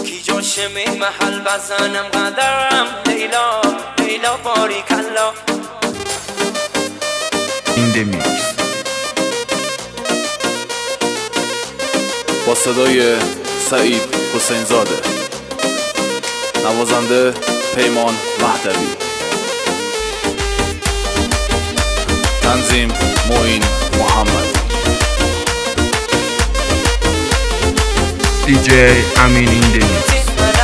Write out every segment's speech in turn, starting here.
کی جاش می محل بزنم قدرم لیلا لیلا باریکلا. این دمیکس با صدای سعید حسین زاده، نوازنده پیمان مهدوی، تنظیم معین محمدی، DJ امین این دمیکس.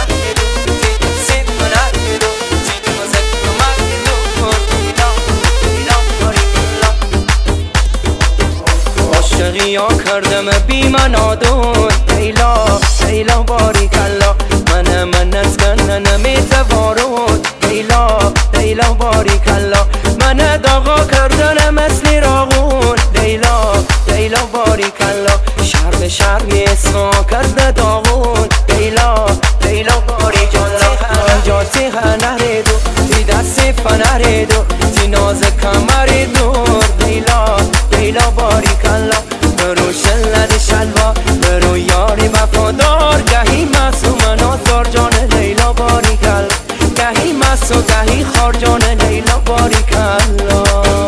عاشقیا کردم بی منادون لیلا لیلا باریکلا. من از کنن نمیتوارون لیلا لیلا باریکلا. من داغا کردن مثل راغون لیلا لیلا باریکلا. شرم شرمی اسما کرده داغون لیلا لیلا باریکلا. جاتی هنره دو تی دست فنره دو تی ناز کمر دور لیلا لیلا باریکلا. برو شلد شلوا برو یاری وفادار، گهی معصوم نازار جان لیلا باریکلا. گهی معصوم گهی خار جان لیلا باریکلا.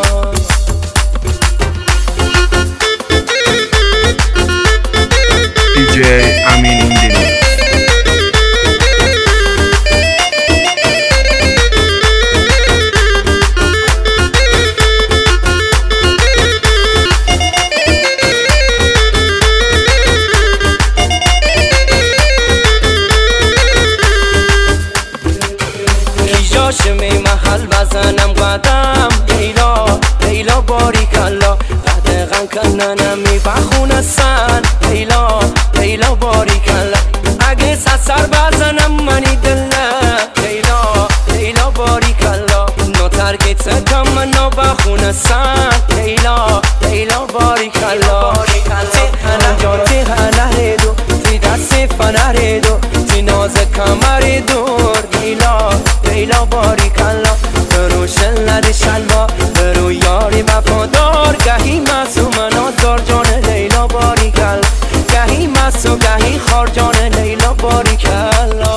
DJ امین این دمیکس. می محل بزنم قدم لیلا لیلا باریکلا. قدغن کننم می بخونه سن لیلا لیلا باریکلا. اگه سر بزنم منی دله لیلا لیلا باریکلا. نو ترگیت کم منو بخونه سن لیلا لیلا باریکلا. جاتی هنره دو تی دست فنره دو تی ناز کمر دور لیلا لیلا باریکلا. برو شلد شلوا برو یاری وفادار، گهی معصوم نازار جان لیلا باریکلا. گهی معصوم گهی خار جان لیلا باریکلا.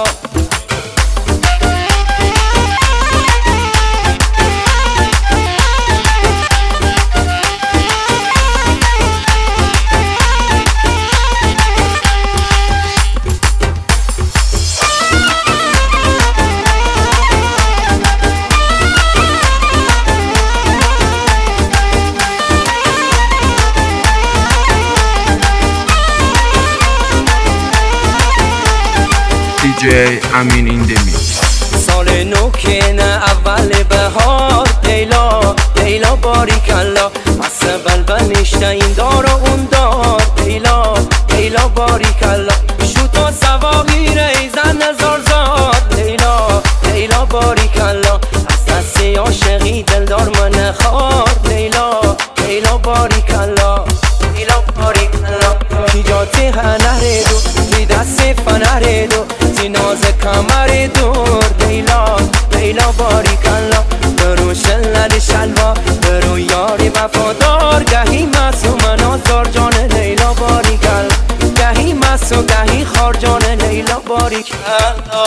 DJ امین این دمیکس. سال نو که نه اول بهار لیلا لیلا باریکلا. مثل بلبل نشته این دار و اون دار لیلا لیلا باریکلا. شوت و سواقی ریزن نزار زاد لیلا لیلا باریکلا. از دستی عاشقی دلدار من خار لیلا لیلا باریکلا. لیلا باریکلا. کی جاتی هنره دو تی دست فنره دو تی ناز کمر دور لیلا لیلا باریکلا. برو شلد شلوا برو یاری وفادار، گهی معصوم نازار جان لیلا باریکلا. گهی معصوم گهی خار جان لیلا باریکلا.